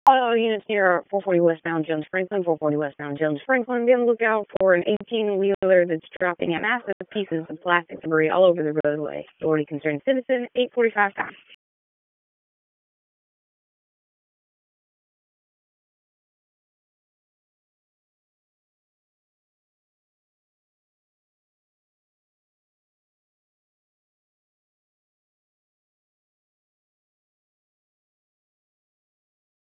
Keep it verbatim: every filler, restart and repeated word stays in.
All units near four forty westbound Jones Franklin, four forty westbound Jones Franklin. Be on the lookout for an eighteen-wheeler that's dropping massive pieces of plastic debris all over the roadway. Authority concerned citizen, eight forty-five pounds.